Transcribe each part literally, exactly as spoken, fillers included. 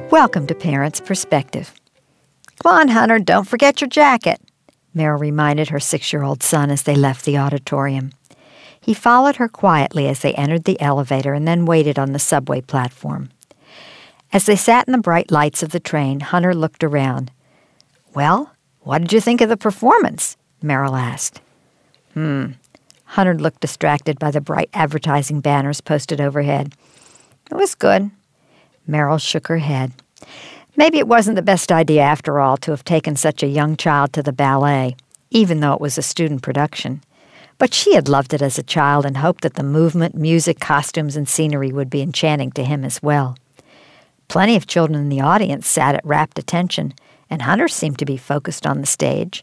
Welcome to Parents' Perspective. Come on, Hunter, don't forget your jacket, Meryl reminded her six-year-old son as they left the auditorium. He followed her quietly as they entered the elevator and then waited on the subway platform. As they sat in the bright lights of the train, Hunter looked around. "Well, what did you think of the performance?" Meryl asked. Hmm. Hunter looked distracted by the bright advertising banners posted overhead. "It was good." Meryl shook her head. Maybe it wasn't the best idea after all to have taken such a young child to the ballet, even though it was a student production. But she had loved it as a child and hoped that the movement, music, costumes, and scenery would be enchanting to him as well. Plenty of children in the audience sat at rapt attention, and Hunter seemed to be focused on the stage.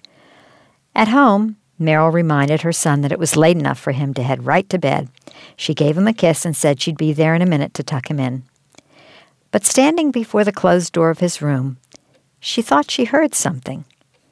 At home, Meryl reminded her son that it was late enough for him to head right to bed. She gave him a kiss and said she'd be there in a minute to tuck him in. But standing before the closed door of his room, she thought she heard something.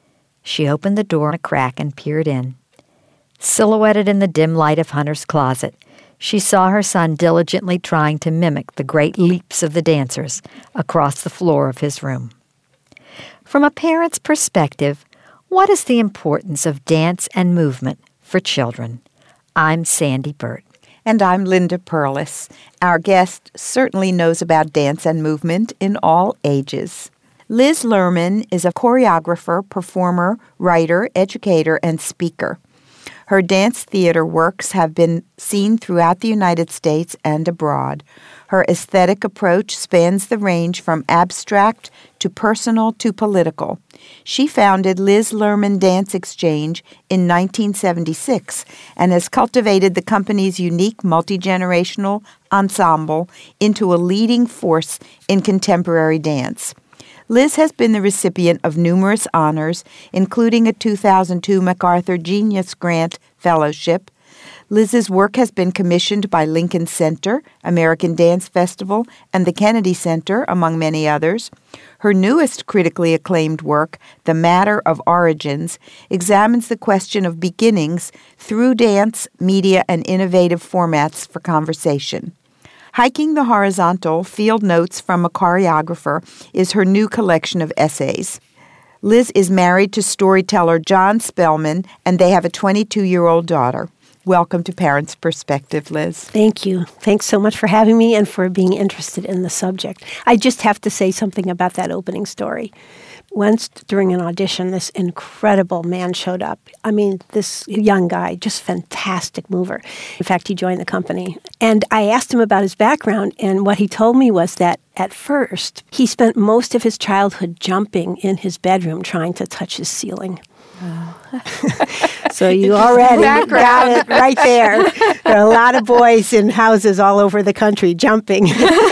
She opened the door a crack and peered in. Silhouetted in the dim light of Hunter's closet, she saw her son diligently trying to mimic the great leaps of the dancers across the floor of his room. From a parent's perspective, what is the importance of dance and movement for children? I'm Sandy Burt. And I'm Linda Perlis. Our guest certainly knows about dance and movement in all ages. Liz Lerman is a choreographer, performer, writer, educator, and speaker. Her dance theater works have been seen throughout the United States and abroad. Her aesthetic approach spans the range from abstract to personal to political. She founded Liz Lerman Dance Exchange in nineteen seventy-six and has cultivated the company's unique multi-generational ensemble into a leading force in contemporary dance. Liz has been the recipient of numerous honors, including a two thousand two MacArthur Genius Grant Fellowship. Liz's work has been commissioned by Lincoln Center, American Dance Festival, and the Kennedy Center, among many others. Her newest critically acclaimed work, The Matter of Origins, examines the question of beginnings through dance, media, and innovative formats for conversation. Hiking the Horizontal, Field Notes from a Choreographer is her new collection of essays. Liz is married to storyteller John Spellman, and they have a twenty-two-year-old daughter. Welcome to Parents' Perspective, Liz. Thank you. Thanks so much for having me and for being interested in the subject. I just have to say something about that opening story. Once during an audition, this incredible man showed up. I mean, this young guy, just fantastic mover. In fact, he joined the company. And I asked him about his background, and what he told me was that at first, he spent most of his childhood jumping in his bedroom trying to touch his ceiling. Oh. So you already got it right there. There are a lot of boys in houses all over the country jumping.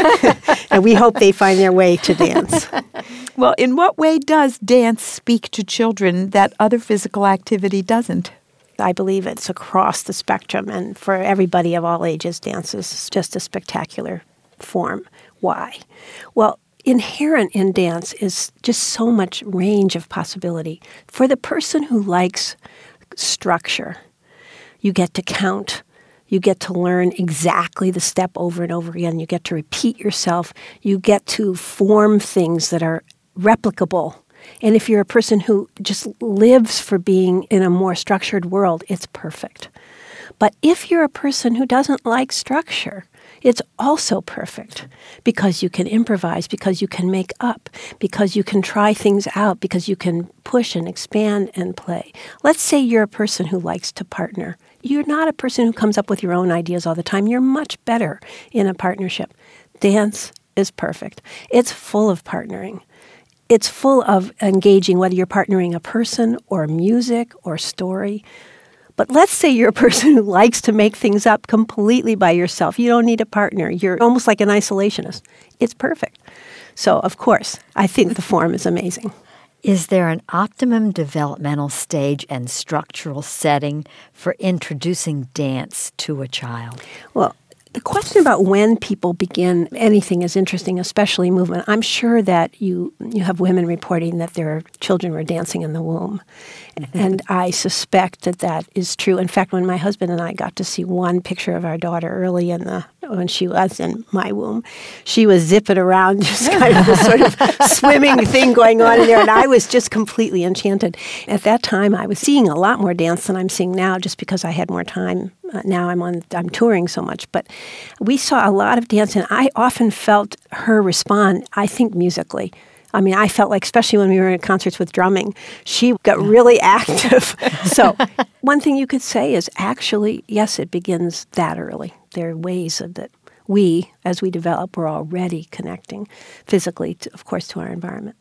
And we hope they find their way to dance. Well, in what way does dance speak to children that other physical activity doesn't? I believe it's across the spectrum, and for everybody of all ages, dance is just a spectacular form. Why? Well, inherent in dance is just so much range of possibility. For the person who likes structure, you get to count. You get to learn exactly the step over and over again. You get to repeat yourself. You get to form things that are replicable. And if you're a person who just lives for being in a more structured world, it's perfect. But if you're a person who doesn't like structure, it's also perfect because you can improvise, because you can make up, because you can try things out, because you can push and expand and play. Let's say you're a person who likes to partner. You're not a person who comes up with your own ideas all the time. You're much better in a partnership. Dance is perfect. It's full of partnering. It's full of engaging, whether you're partnering a person or music or story. But let's say you're a person who likes to make things up completely by yourself. You don't need a partner. You're almost like an isolationist. It's perfect. So, of course, I think the form is amazing. Is there an optimum developmental stage and structural setting for introducing dance to a child? Well, the question about when people begin anything is interesting, especially movement. I'm sure that you you have women reporting that their children were dancing in the womb. Mm-hmm. And I suspect that that is true. In fact, when my husband and I got to see one picture of our daughter early in the when she was in my womb. She was zipping around, just kind of this sort of swimming thing going on in there, and I was just completely enchanted. At that time, I was seeing a lot more dance than I'm seeing now, just because I had more time. Uh, now I'm on, I'm touring so much, but we saw a lot of dance, and I often felt her respond, I think, musically. I mean, I felt like, especially when we were at concerts with drumming, she got really active. So one thing you could say is actually, yes, it begins that early. There are ways of that we, as we develop, we're already connecting physically, to, of course, to our environment.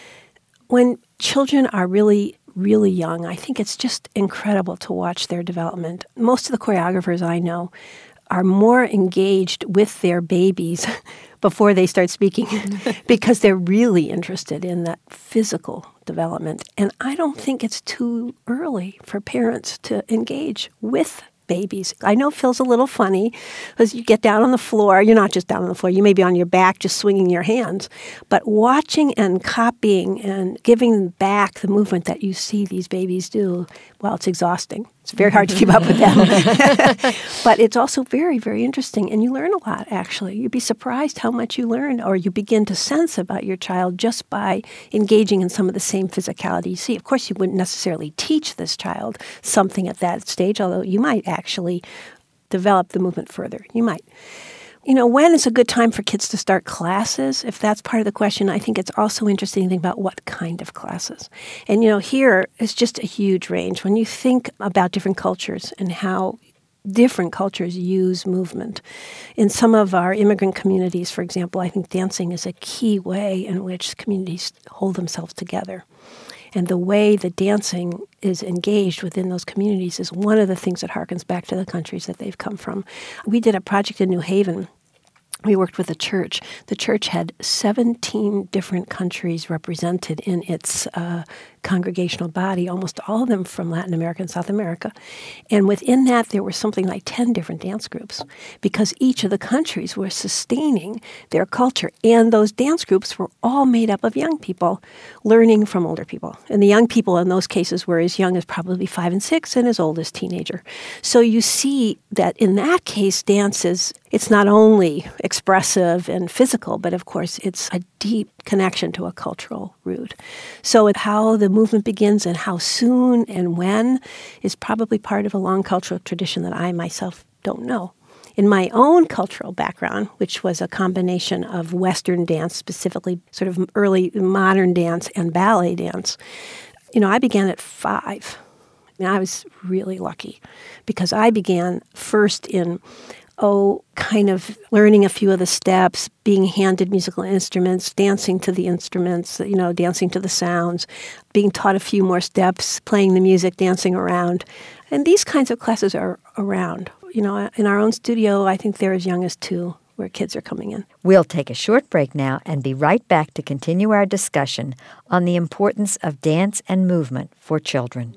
When children are really, really young, I think it's just incredible to watch their development. Most of the choreographers I know are more engaged with their babies before they start speaking because they're really interested in that physical development. And I don't think it's too early for parents to engage with babies. I know it feels a little funny because you get down on the floor. You're not just down on the floor. You may be on your back just swinging your hands. But watching and copying and giving back the movement that you see these babies do, well, it's exhausting. It's very hard to keep up with them. But it's also very, very interesting. And you learn a lot, actually. You'd be surprised how much you learn or you begin to sense about your child just by engaging in some of the same physicality you see. Of course, you wouldn't necessarily teach this child something at that stage, although you might actually develop the movement further. You might. You know, when is a good time for kids to start classes? If that's part of the question, I think it's also interesting to think about what kind of classes. And, you know, here is just a huge range. When you think about different cultures and how different cultures use movement. In some of our immigrant communities, for example, I think dancing is a key way in which communities hold themselves together. And the way that dancing is engaged within those communities is one of the things that harkens back to the countries that they've come from. We did a project in New Haven. We worked with a church. The church had seventeen different countries represented in its uh, congregational body, almost all of them from Latin America and South America. And within that, there were something like ten different dance groups because each of the countries were sustaining their culture. And those dance groups were all made up of young people learning from older people. And the young people in those cases were as young as probably five and six and as old as teenager. So you see that in that case, dance is, it's not only expressive and physical, but of course it's a deep connection to a cultural root. So how the movement begins and how soon and when is probably part of a long cultural tradition that I myself don't know. In my own cultural background, which was a combination of Western dance, specifically sort of early modern dance and ballet dance, you know, I began at five. And I was really lucky because I began first in oh, kind of learning a few of the steps, being handed musical instruments, dancing to the instruments, you know, dancing to the sounds, being taught a few more steps, playing the music, dancing around. And these kinds of classes are around. You know, in our own studio, I think they're as young as two where kids are coming in. We'll take a short break now and be right back to continue our discussion on the importance of dance and movement for children.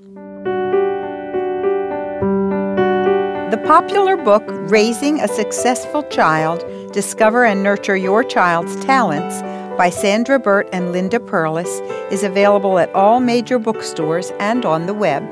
The popular book, Raising a Successful Child, Discover and Nurture Your Child's Talents by Sandra Burt and Linda Perlis is available at all major bookstores and on the web.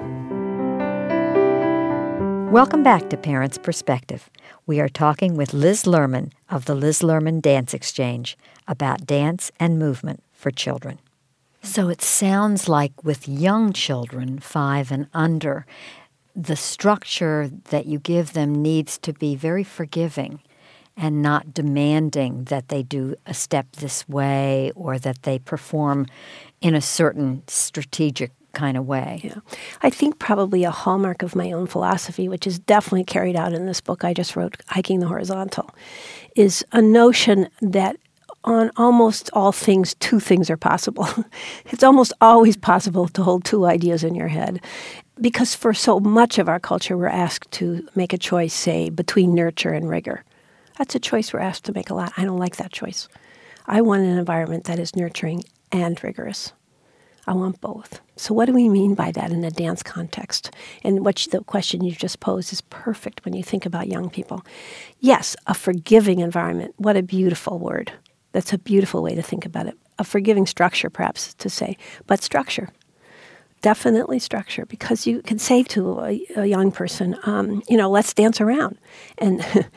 Welcome back to Parents' Perspective. We are talking with Liz Lerman of the Liz Lerman Dance Exchange about dance and movement for children. So it sounds like with young children, five and under, the structure that you give them needs to be very forgiving and not demanding that they do a step this way or that they perform in a certain strategic kind of way. Yeah. I think probably a hallmark of my own philosophy, which is definitely carried out in this book I just wrote, Hiking the Horizontal, is a notion that on almost all things, two things are possible. It's almost always possible to hold two ideas in your head. Because for so much of our culture, we're asked to make a choice, say, between nurture and rigor. That's a choice we're asked to make a lot. I don't like that choice. I want an environment that is nurturing and rigorous. I want both. So what do we mean by that in a dance context? And what you, the question you just posed is perfect when you think about young people. Yes, a forgiving environment. What a beautiful word. That's a beautiful way to think about it. A forgiving structure, perhaps, to say, but structure. Definitely structure, because you can say to a, a young person, um, you know, let's dance around. And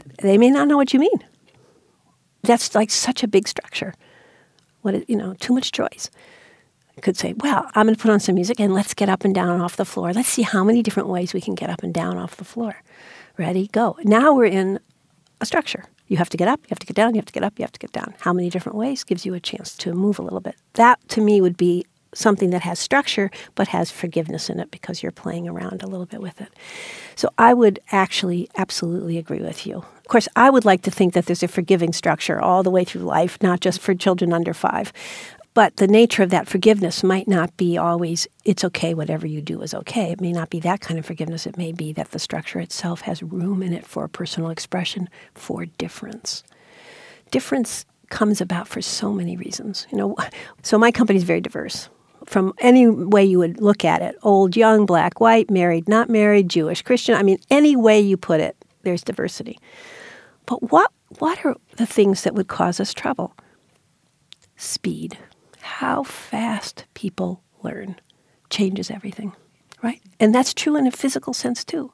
They may not know what you mean. That's like such a big structure. What is, you know, too much choice. I could say, well, I'm going to put on some music and let's get up and down off the floor. Let's see how many different ways we can get up and down off the floor. Ready, go. Now we're in a structure. You have to get up, you have to get down, you have to get up, you have to get down. How many different ways gives you a chance to move a little bit. That, to me, would be something that has structure but has forgiveness in it because you're playing around a little bit with it. So I would actually absolutely agree with you. Of course, I would like to think that there's a forgiving structure all the way through life, not just for children under five. But the nature of that forgiveness might not be always, it's okay, whatever you do is okay. It may not be that kind of forgiveness. It may be that the structure itself has room in it for personal expression, for difference. Difference comes about for so many reasons. You know, so my company is very diverse. From any way you would look at it, old, young, black, white, married, not married, Jewish, Christian, I mean, any way you put it, there's diversity. But what what are the things that would cause us trouble? Speed. How fast people learn changes everything, right? And that's true in a physical sense too.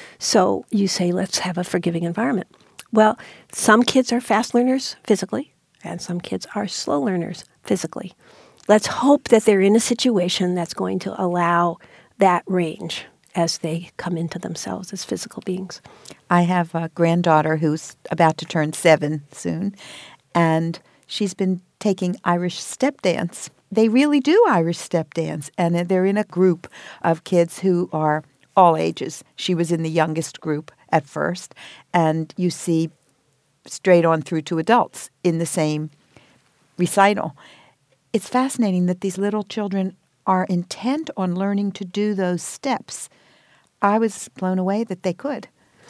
So you say, let's have a forgiving environment. Well, some kids are fast learners physically, and some kids are slow learners physically. Let's hope that they're in a situation that's going to allow that range as they come into themselves as physical beings. I have a granddaughter who's about to turn seven soon, and she's been taking Irish step dance. They really do Irish step dance, and they're in a group of kids who are all ages. She was in the youngest group at first, and you see straight on through to adults in the same recital. It's fascinating that these little children are intent on learning to do those steps. I was blown away that they could.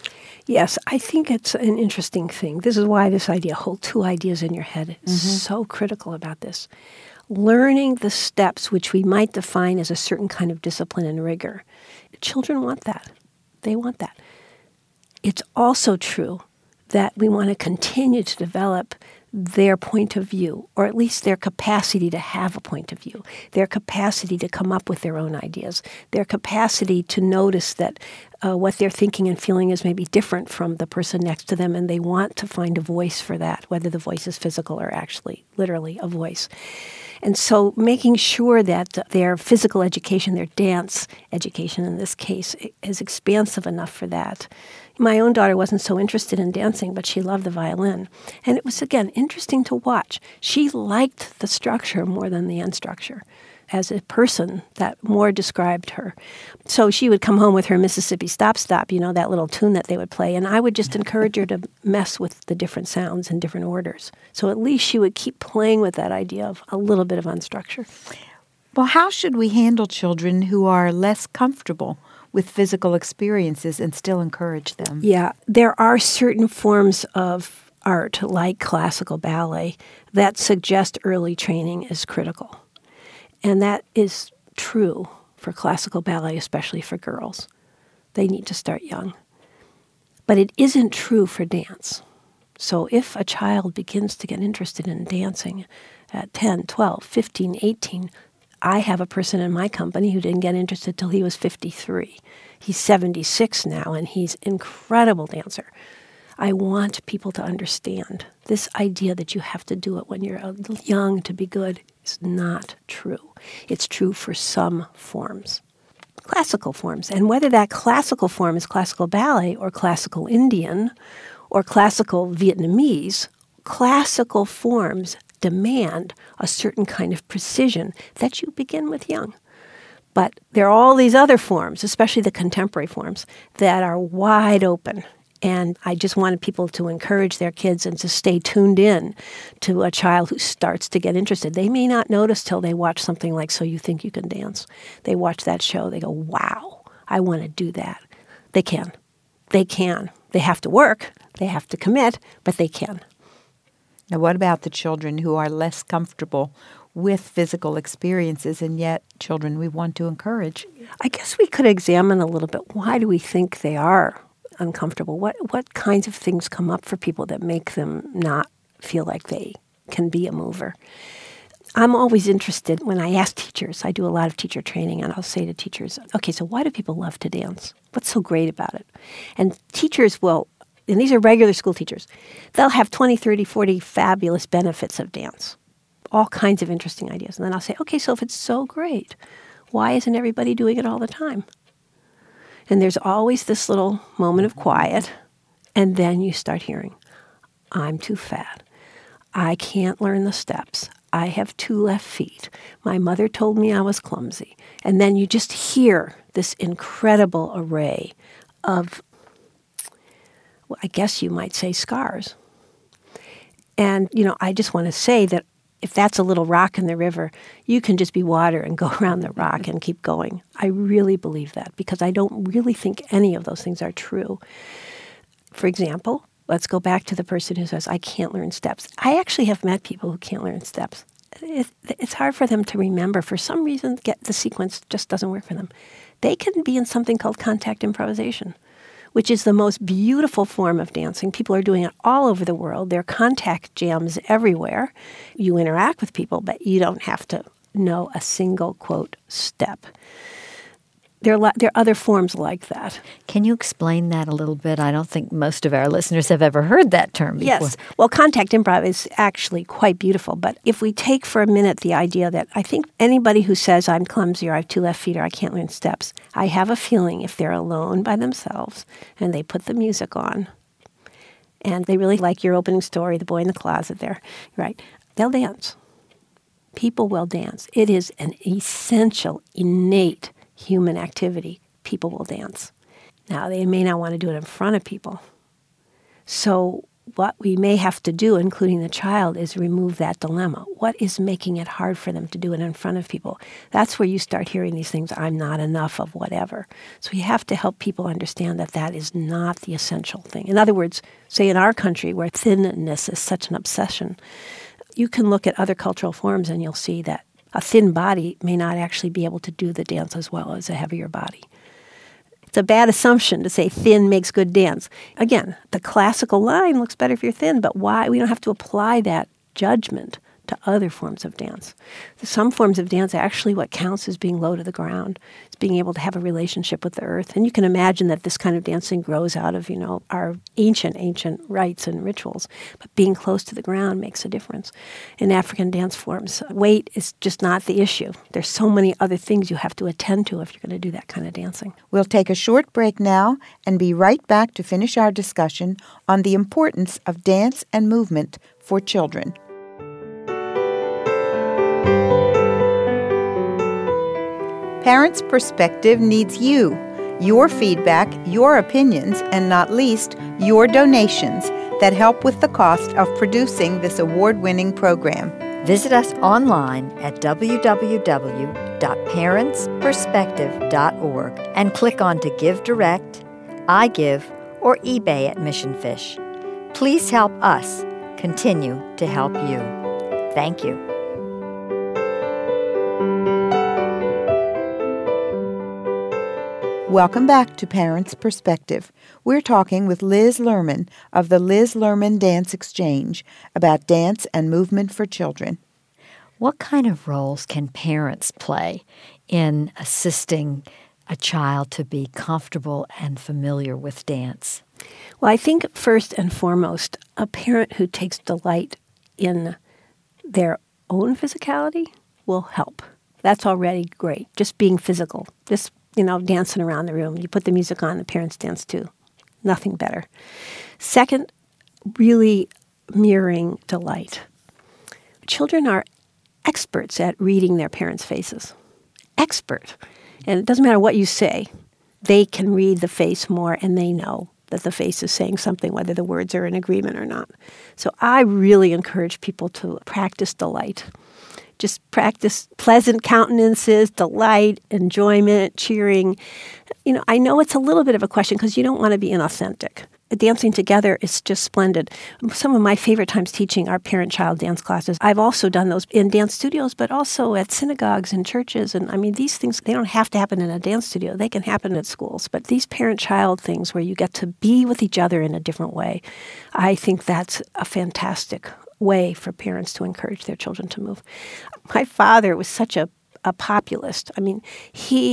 Yes, I think it's an interesting thing. This is why this idea, hold two ideas in your head, is mm-hmm. so critical about this. Learning the steps, which we might define as a certain kind of discipline and rigor. Children want that. They want that. It's also true that we want to continue to develop their point of view, or at least their capacity to have a point of view, their capacity to come up with their own ideas, their capacity to notice that uh, what they're thinking and feeling is maybe different from the person next to them, and they want to find a voice for that, whether the voice is physical or actually literally a voice. And so making sure that their physical education, their dance education in this case, is expansive enough for that. My own daughter wasn't so interested in dancing, but she loved the violin. And it was, again, interesting to watch. She liked the structure more than the unstructure. As a person, that more described her. So she would come home with her Mississippi Stop Stop, you know, that little tune that they would play, and I would just encourage her to mess with the different sounds and different orders. So at least she would keep playing with that idea of a little bit of unstructure. Well, how should we handle children who are less comfortable with physical experiences and still encourage them? Yeah, there are certain forms of art, like classical ballet, that suggest early training is critical. And that is true for classical ballet, especially for girls. They need to start young. But it isn't true for dance. So if a child begins to get interested in dancing at ten, twelve, fifteen, eighteen, I have a person in my company who didn't get interested till he was fifty-three. He's seventy-six now, and he's an incredible dancer. I want people to understand this idea that you have to do it when you're young to be good is not true. It's true for some forms, classical forms. And whether that classical form is classical ballet or classical Indian or classical Vietnamese, classical forms demand a certain kind of precision that you begin with young. But there are all these other forms, especially the contemporary forms, that are wide open. And I just wanted people to encourage their kids and to stay tuned in to a child who starts to get interested. They may not notice till they watch something like So You Think You Can Dance. They watch that show. They go, wow, I want to do that. They can. They can. They have to work. They have to commit, but they can. Now, what about the children who are less comfortable with physical experiences, and yet children we want to encourage? I guess we could examine a little bit, why do we think they are uncomfortable? What what kinds of things come up for people that make them not feel like they can be a mover? I'm always interested when I ask teachers, I do a lot of teacher training, and I'll say to teachers, okay, so why do people love to dance? What's so great about it? And teachers will and these are regular school teachers, they'll have twenty, thirty, forty fabulous benefits of dance, all kinds of interesting ideas. And then I'll say, okay, so if it's so great, why isn't everybody doing it all the time? And there's always this little moment of quiet, and then you start hearing, I'm too fat. I can't learn the steps. I have two left feet. My mother told me I was clumsy. And then you just hear this incredible array of, well, I guess you might say, scars. And, you know, I just want to say that if that's a little rock in the river, you can just be water and go around the rock and keep going. I really believe that because I don't really think any of those things are true. For example, let's go back to the person who says, I can't learn steps. I actually have met people who can't learn steps. It, it's hard for them to remember. For some reason, get the sequence just doesn't work for them. They can be in something called contact improvisation, which is the most beautiful form of dancing. People are doing it all over the world. There are contact jams everywhere. You interact with people, but you don't have to know a single, quote, step. There are, there are other forms like that. Can you explain that a little bit? I don't think most of our listeners have ever heard that term before. Yes. Well, contact improv is actually quite beautiful. But if we take for a minute the idea that I think anybody who says I'm clumsy or I have two left feet or I can't learn steps, I have a feeling if they're alone by themselves and they put the music on and they really like your opening story, The Boy in the Closet there, right, they'll dance. People will dance. It is an essential, innate human activity. People will dance. Now, they may not want to do it in front of people. So what we may have to do, including the child, is remove that dilemma. What is making it hard for them to do it in front of people? That's where you start hearing these things, I'm not enough of whatever. So we have to help people understand that that is not the essential thing. In other words, say in our country where thinness is such an obsession, you can look at other cultural forms and you'll see that a thin body may not actually be able to do the dance as well as a heavier body. It's a bad assumption to say thin makes good dance. Again, the classical line looks better if you're thin, but why? We don't have to apply that judgment to other forms of dance. Some forms of dance, actually what counts is being low to the ground. It's being able to have a relationship with the earth. And you can imagine that this kind of dancing grows out of, you know, our ancient, ancient rites and rituals. But being close to the ground makes a difference. In African dance forms, weight is just not the issue. There's so many other things you have to attend to if you're going to do that kind of dancing. We'll take a short break now and be right back to finish our discussion on the importance of dance and movement for children. Parents' Perspective needs you, your feedback, your opinions, and not least, your donations that help with the cost of producing this award-winning program. Visit us online at w w w dot parents perspective dot org and click on to Give Direct, iGive, or eBay at Mission Fish. Please help us continue to help you. Thank you. Welcome back to Parents' Perspective. We're talking with Liz Lerman of the Liz Lerman Dance Exchange about dance and movement for children. What kind of roles can parents play in assisting a child to be comfortable and familiar with dance? Well, I think first and foremost, a parent who takes delight in their own physicality will help. That's already great. Just being physical, just you know, dancing around the room. You put the music on, the parents dance too. Nothing better. Second, really mirroring delight. Children are experts at reading their parents' faces. Expert. And it doesn't matter what you say. They can read the face more, and they know that the face is saying something, whether the words are in agreement or not. So I really encourage people to practice delight. Just practice pleasant countenances, delight, enjoyment, cheering. You know, I know it's a little bit of a question because you don't want to be inauthentic. Dancing together is just splendid. Some of my favorite times teaching are parent-child dance classes. I've also done those in dance studios, but also at synagogues and churches. And I mean, these things, they don't have to happen in a dance studio. They can happen at schools. But these parent-child things where you get to be with each other in a different way, I think that's a fantastic way for parents to encourage their children to move. My father was such a, a populist. I mean, he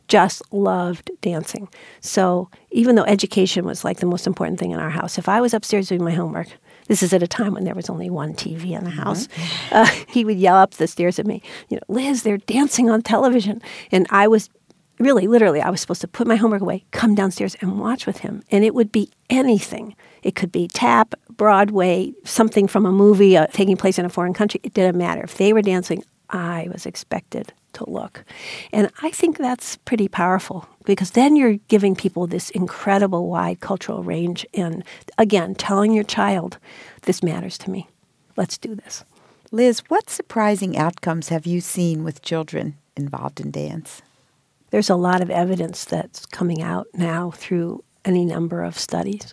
just loved dancing. So even though education was like the most important thing in our house, if I was upstairs doing my homework, this is at a time when there was only one T V in the house, mm-hmm. uh, he would yell up the stairs at me, you know, Liz, they're dancing on television. And I was really, literally, I was supposed to put my homework away, come downstairs and watch with him. And it would be anything. It could be tap, Broadway, something from a movie uh, taking place in a foreign country. It didn't matter. If they were dancing, I was expected to look. And I think that's pretty powerful because then you're giving people this incredible wide cultural range. And again, telling your child, this matters to me. Let's do this. Liz, what surprising outcomes have you seen with children involved in dance? There's a lot of evidence that's coming out now through any number of studies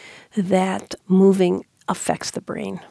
that moving affects the brain.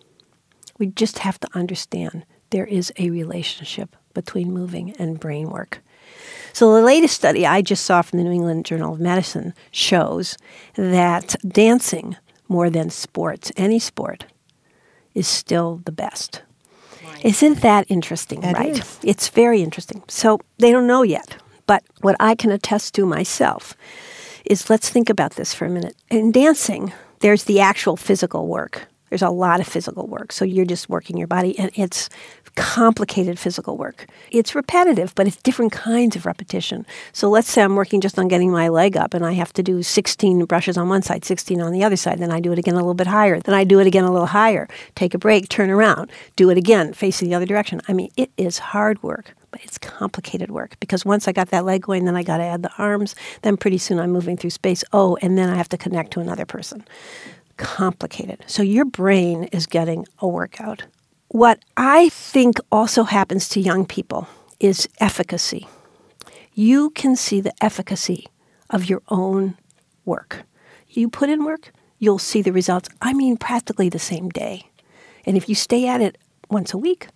We just have to understand there is a relationship between moving and brain work. So the latest study I just saw from the New England Journal of Medicine shows that dancing, more than sports, any sport, is still the best. Right. Isn't that interesting, that right? Is. It's very interesting. So they don't know yet. But what I can attest to myself is, let's think about this for a minute. In dancing, there's the actual physical work. There's a lot of physical work. So you're just working your body, and it's complicated physical work. It's repetitive, but it's different kinds of repetition. So let's say I'm working just on getting my leg up, and I have to do sixteen brushes on one side, sixteen on the other side. Then I do it again a little bit higher. Then I do it again a little higher. Take a break, turn around, do it again, facing the other direction. I mean, it is hard work. But it's complicated work because once I got that leg going, then I got to add the arms. Then pretty soon I'm moving through space. Oh, and then I have to connect to another person. Complicated. So your brain is getting a workout. What I think also happens to young people is efficacy. You can see the efficacy of your own work. You put in work, you'll see the results. I mean, practically the same day. And if you stay at it once a week,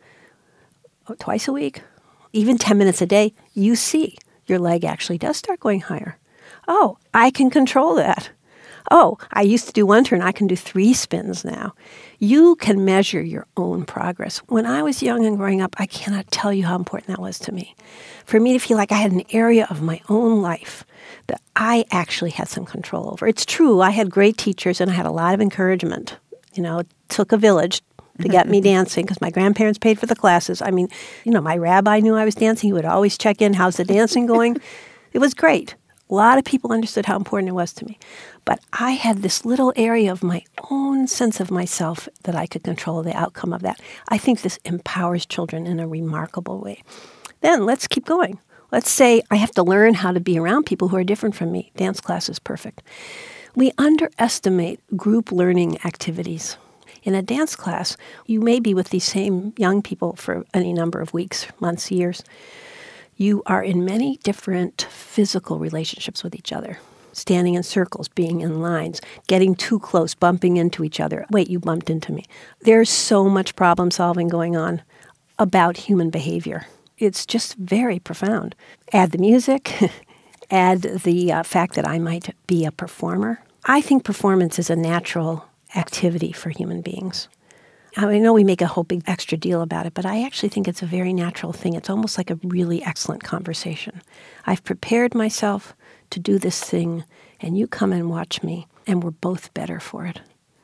or twice a week, even ten minutes a day, you see your leg actually does start going higher. Oh, I can control that. Oh, I used to do one turn. I can do three spins now. You can measure your own progress. When I was young and growing up, I cannot tell you how important that was to me. For me to feel like I had an area of my own life that I actually had some control over. It's true, I had great teachers and I had a lot of encouragement. You know, it took a village to get me dancing because my grandparents paid for the classes. I mean, you know, my rabbi knew I was dancing. He would always check in, how's the dancing going? It was great. A lot of people understood how important it was to me. But I had this little area of my own sense of myself that I could control the outcome of that. I think this empowers children in a remarkable way. Then let's keep going. Let's say I have to learn how to be around people who are different from me. Dance class is perfect. We underestimate group learning activities. In a dance class, you may be with these same young people for any number of weeks, months, years. You are in many different physical relationships with each other. Standing in circles, being in lines, getting too close, bumping into each other. Wait, you bumped into me. There's so much problem solving going on about human behavior. It's just very profound. Add the music, add the uh, fact that I might be a performer. I think performance is a natural activity for human beings. I know we make a whole big extra deal about it, but I actually think it's a very natural thing. It's almost like a really excellent conversation. I've prepared myself to do this thing, and you come and watch me, and we're both better for it.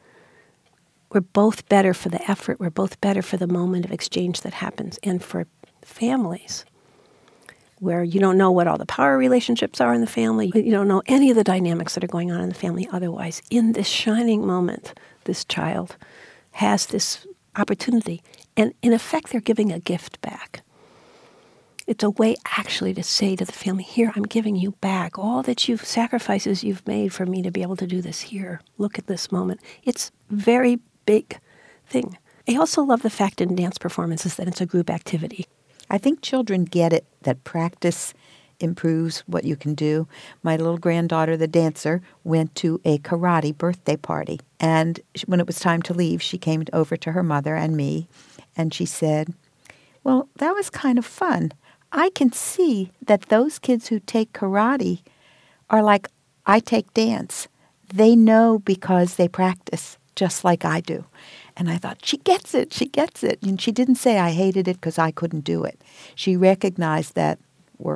We're both better for the effort. We're both better for the moment of exchange that happens. And for families, where you don't know what all the power relationships are in the family, you don't know any of the dynamics that are going on in the family otherwise, in this shining moment, this child has this opportunity. And in effect, they're giving a gift back. It's a way actually to say to the family, here, I'm giving you back all that you've sacrifices you've made for me to be able to do this here. Look at this moment. It's a very big thing. I also love the fact in dance performances that it's a group activity. I think children get it, that practice improves what you can do. My little granddaughter, the dancer, went to a karate birthday party. And when it was time to leave, she came over to her mother and me, and she said, well, that was kind of fun. I can see that those kids who take karate are like I take dance. They know because they practice, just like I do. And I thought, she gets it, she gets it. And she didn't say I hated it because I couldn't do it. She recognized that work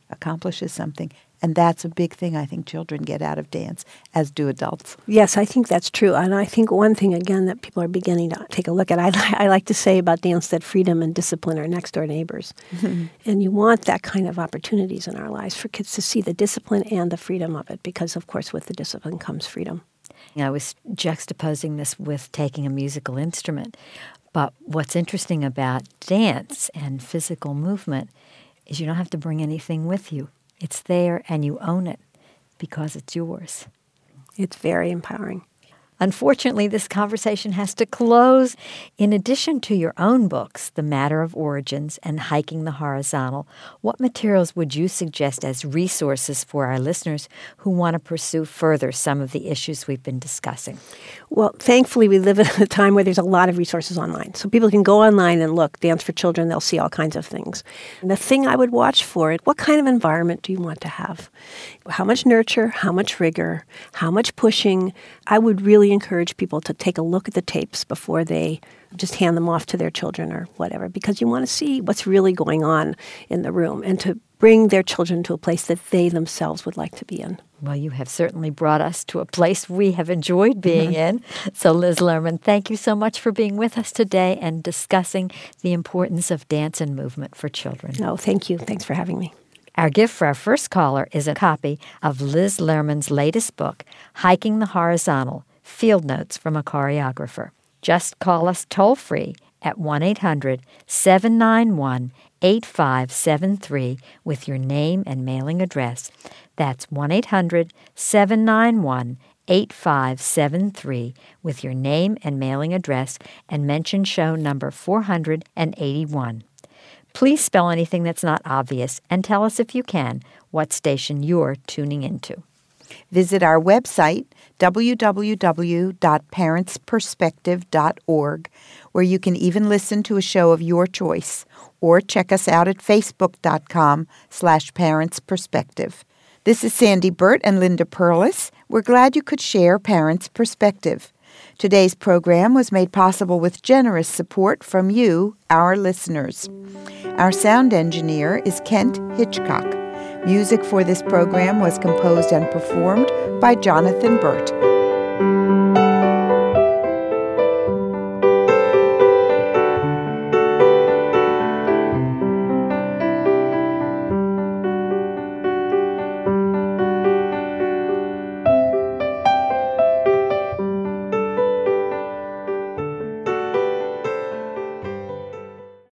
accomplishes something. And that's a big thing I think children get out of dance, as do adults. Yes, I think that's true. And I think one thing, again, that people are beginning to take a look at, I, I like to say about dance that freedom and discipline are next-door neighbors. Mm-hmm. And you want that kind of opportunities in our lives for kids to see the discipline and the freedom of it, because, of course, with the discipline comes freedom. I was juxtaposing this with taking a musical instrument. But what's interesting about dance and physical movement is you don't have to bring anything with you. It's there and you own it because it's yours. It's very empowering. Unfortunately, this conversation has to close. In addition to your own books, The Matter of Origins and Hiking the Horizontal, what materials would you suggest as resources for our listeners who want to pursue further some of the issues we've been discussing? Well, thankfully, we live in a time where there's a lot of resources online. So people can go online and look, Dance for Children, they'll see all kinds of things. And the thing I would watch for it, what kind of environment do you want to have? How much nurture, how much rigor, how much pushing? I would really encourage people to take a look at the tapes before they just hand them off to their children or whatever, because you want to see what's really going on in the room and to bring their children to a place that they themselves would like to be in. Well, you have certainly brought us to a place we have enjoyed being mm-hmm. in. So, Liz Lerman, thank you so much for being with us today and discussing the importance of dance and movement for children. Oh, thank you. Thanks for having me. Our gift for our first caller is a copy of Liz Lerman's latest book, Hiking the Horizontal, Field Notes from a Choreographer. Just call us toll-free at one eight hundred seven nine one eight five seven three with your name and mailing address. That's one eight hundred seven nine one eight five seven three with your name and mailing address and mention show number four hundred eighty-one. Please spell anything that's not obvious and tell us, if you can, what station you're tuning into. Visit our website, w w w dot parents perspective dot org, where you can even listen to a show of your choice, or check us out at facebook.com slash parentsperspective. This is Sandy Burt and Linda Perlis. We're glad you could share Parents' Perspective. Today's program was made possible with generous support from you, our listeners. Our sound engineer is Kent Hitchcock. Music for this program was composed and performed by Jonathan Burt.